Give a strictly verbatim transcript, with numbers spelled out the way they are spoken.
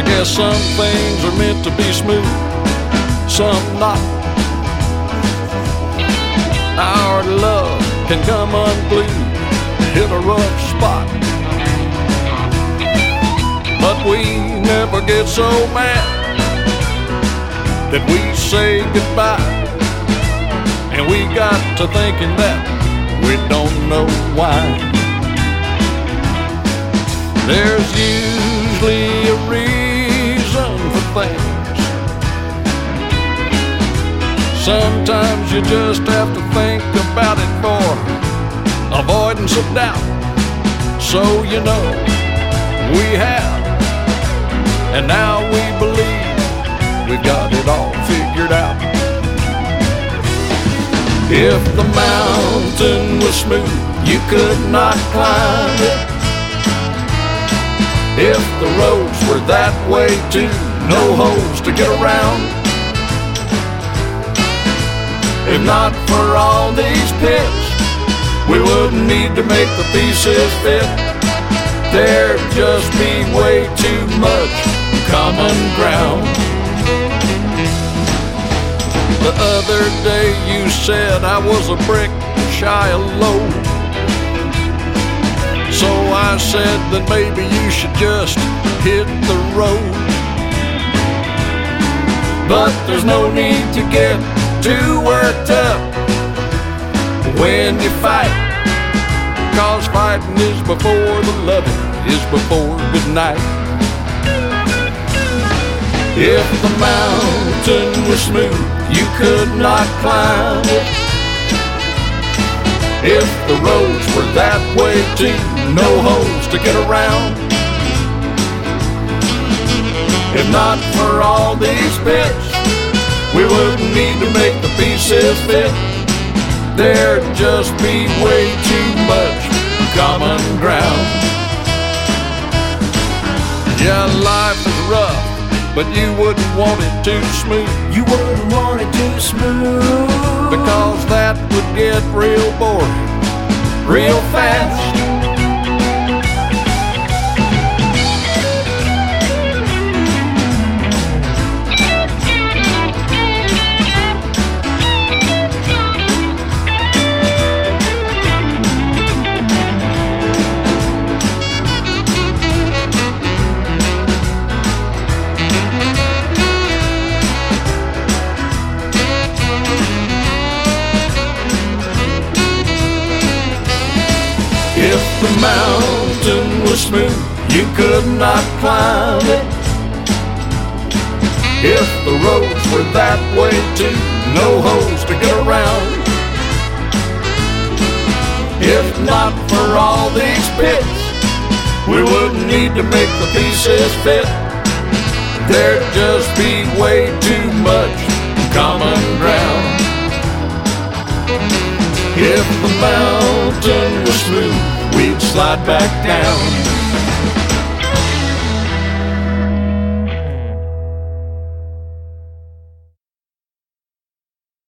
guess some things are meant to be smooth, some not. Our love can come unglued, hit a rough spot, but we never get so mad that we say goodbye. And we got to thinking that we don't know why. There's usually a reason for things. Sometimes you just have to think about it for avoidance of doubt. So you know we have, and now we believe we've got it all figured out. If the mountain was smooth, you could not climb it. If the roads were that way too, no holes to get around. If not for all these pits, we wouldn't need to make the pieces fit. There'd just be way too much common ground. The other day you said I was a brick shy of low, so I said that maybe you should just hit the road. But there's no need to get too worked up when you fight, 'cause fighting is before the loving is before good night. If the mountain was smooth, you could not climb it. If the roads were that way too, no holes to get around. If not for all these pits, we wouldn't need to make the pieces fit. There'd just be way too much common ground. Yeah, life is rough, but you wouldn't want it too smooth. You wouldn't want it too smooth, because that would get real boring real fast. If the mountain was smooth, you could not climb it. If the roads were that way too, no holes to get around. If not for all these pits, we wouldn't need to make the pieces fit. There'd just be way too much common ground. If the mountain was smooth, we'd slide back down.